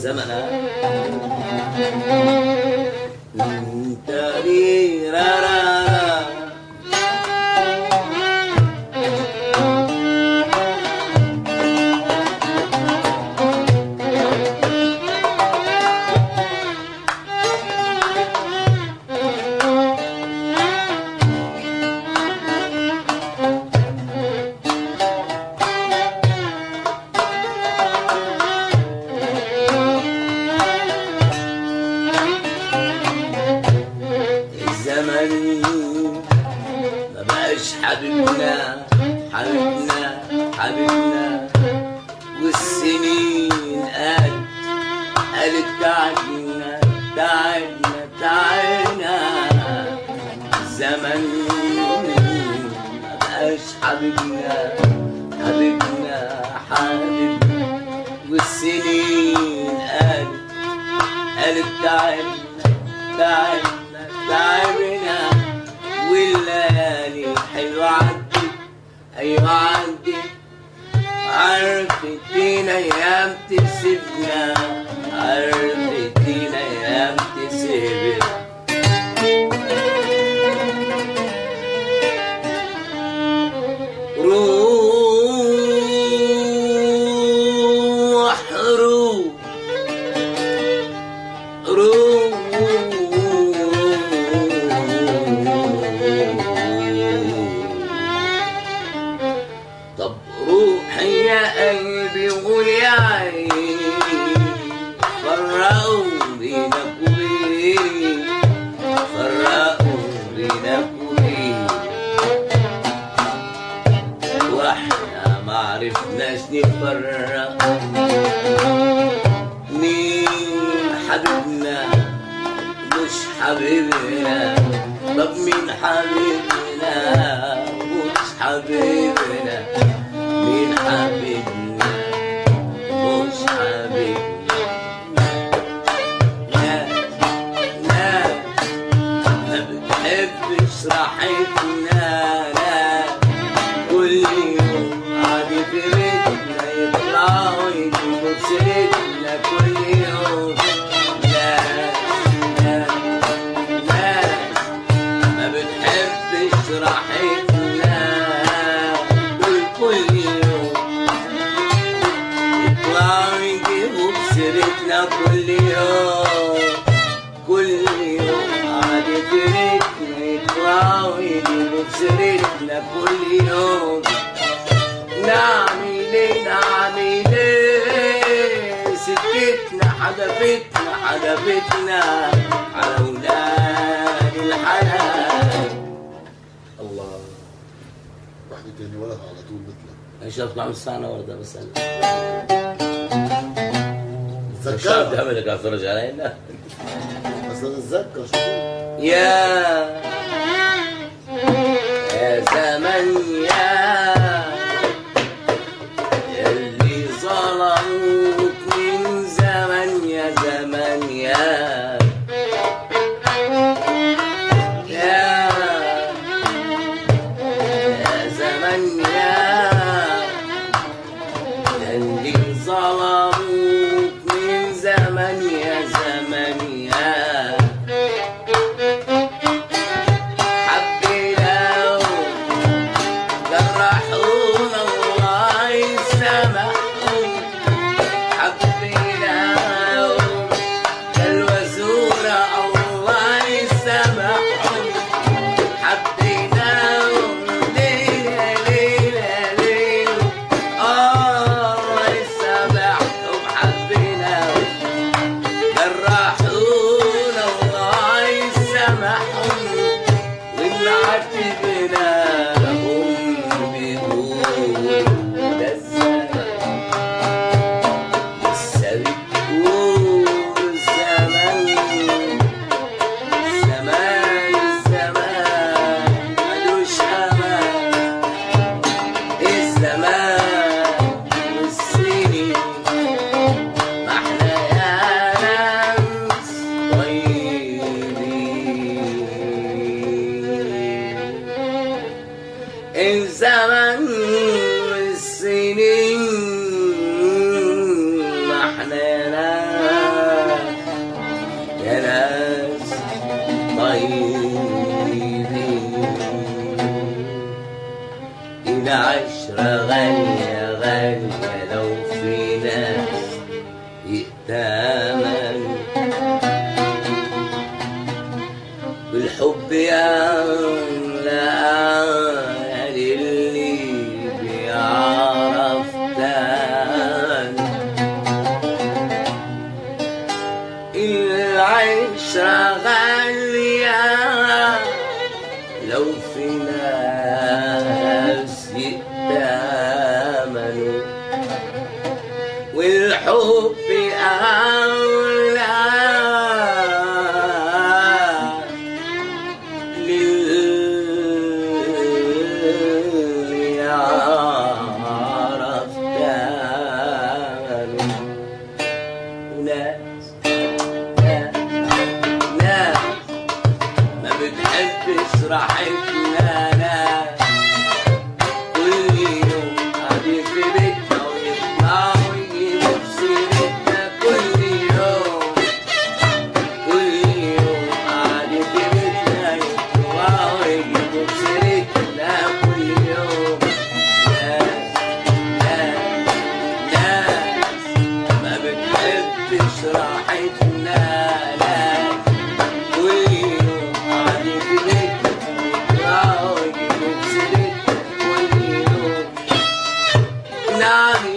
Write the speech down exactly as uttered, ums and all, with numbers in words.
الزمن تاريرارا حبيبنا حبيبنا حبيبنا والسنين قالت قالت تعبنا تعبنا تعبنا الزمن مبقاش حبيبنا حبيبنا حبيبنا والسنين قالت قالت تعبنا تعبنا تعبنا والليالي حلوة عدت أيوة عدت عرفتينا أيام تسيبنا عرفتينا أيام تسيبنا روح روح روح طب روحي يا قلبي وقول يا عيني فرقوا بينك وبيني فرقوا بينك وبيني واحنا معرفناش نفرق مين حبيبنا مش حبيبنا طب مين حبيبنا مش حبيبنا مين حبيبنا مش حبيبنا لا لا ما بتحبش راحتنا لا كل يوم قاعد في بيتنا يطلعوا يجيبوا بسيرتنا كل يوم لا لا لا ما بتحبش راحتنا كل يوم يطلعوا يجيبوا بسيرتنا كل يوم كل يوم قاعد في بيتنا يطلعوا يجيبوا بسيرتنا كل يوم نعمل ايه نعمل ايه سكتنا حدفتنا حدفتنا على ولاد الحلال الله واحدة تاني ولا على طول مثلك ايش اطلع من السنة وردة بسأل تذكرها الشعب ده عملك افرج علينا بس انا اتذكر شو يا يا زمن يا اللي ظلموك من زمن يا زمن يا يا يا زمن يا اللي ظلموك من زمن يا زمن يا العشرة غالية غالية لو في ناس يأتمنوا بالحب يا للي بيعرف تاني العشرة غالية لو في ناس يأتمنوا والحب أولى للي يعرف تاني وناس ناس ما بتحبش راحتنا ناس كل يوم قاعدين في بيتنا ويطلعوا يجيبوا في سيرتنا كل يوم كل يوم قاعدين في بيتنا يطلعوا يجيبوا في سيرتنا كل يوم ناس ناس ناس ما بتحبش راحتنا ناس كل يوم قاعدين في بيتنا يطلعوا يجيبوا في سيرتنا كل يوم نعم